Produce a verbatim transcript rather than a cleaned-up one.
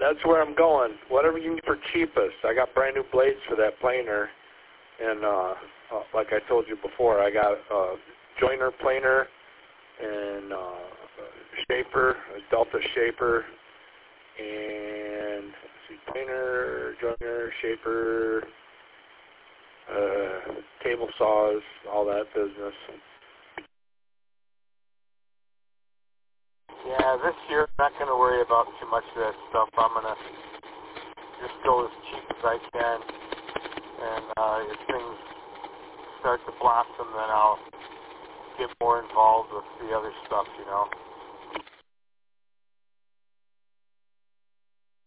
that's where I'm going. Whatever you need for cheapest. I got brand new blades for that planer, and uh, uh, like I told you before, I got a joiner planer and uh, shaper, a Delta shaper, and let's see, planer, joiner, shaper, uh, table saws, all that business. Yeah, this year I'm not going to worry about too much of that stuff. I'm going to just go as cheap as I can, and uh, if things start to blossom, then I'll get more involved with the other stuff, you know.